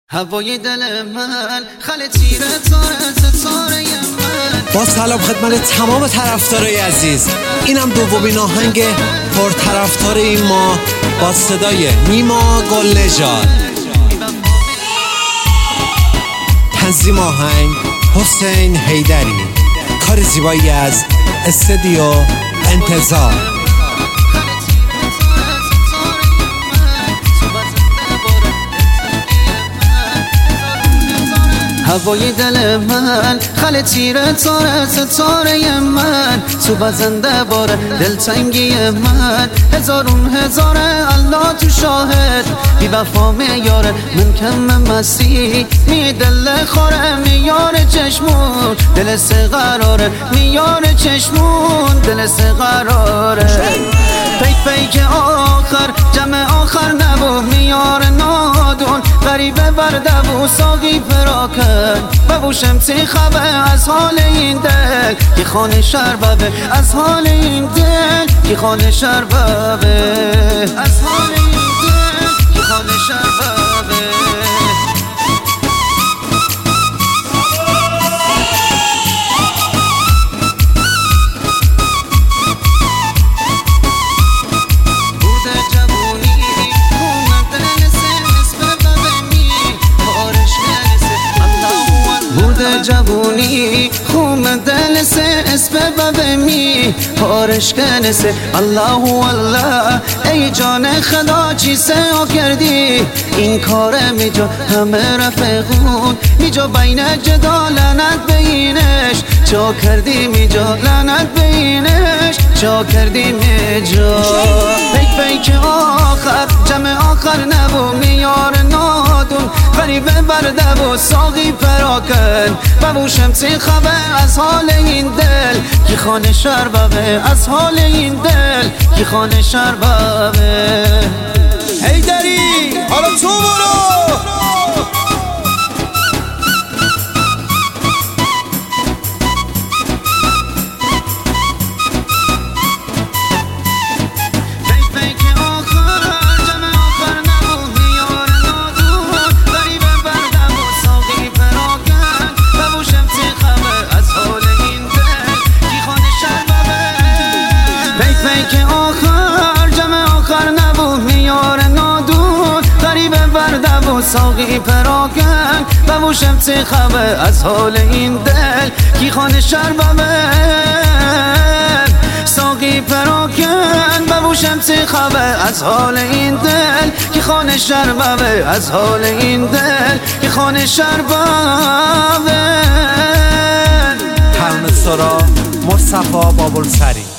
هوای دل من خل تیره تاره ستاره من. با سلام خدمت تمام طرفدارای عزیز، اینم دومین آهنگ پرطرفدار این ماه با صدای نیما گل‌نژاد. تنظیم آهنگ حسین حیدری، کار زیبایی از استودیو انتظار. هوای دل من خل تیره تاره ستاره من. صبح زنده باره دلتنگی من. هزارون هزاره الله تو شاهد. بی وفا میاره من کم مسیح. می دل خوره میار چشمون. دل سه قراره میار چشمون. دل سه قراره پیک آخر جمع آخر نبو میار نادون. غریبه برده و ساقی پراکن ببوشم تی خبه از حال این دل. کی خانه شربه از حال این دل. کی خانه شربه از حال این دل. کی خانه شربه جوونی خوم دل سے اس پہ ببمی پارش کرنے سے اللہ والله ای جان خدا چی سعی کردی این کار میجا همه رفقون میجا بین جدا لعنت بینش چا کردی میجا لعنت بینش چا کردی میجا پیک آخر جمع آخر نبو میار نادون غریبه برده و ساقی پراکن ببوشم تی خبه از حال این دل. کی خانه شربه از حال این دل. کی خانه شربه حیدری حالا تو برو. که آخر جمع آخر نبود میار نادون. غریبه برده و ساقی پراکن ببوشم تی خبه از حال این دل. کی خانه شربه ساقی پراکن ببوشم تی خبه از حال این دل. کی خانه شربه از حال این دل. کی خانه شربه ترانه سرا مصطفی بابلسری.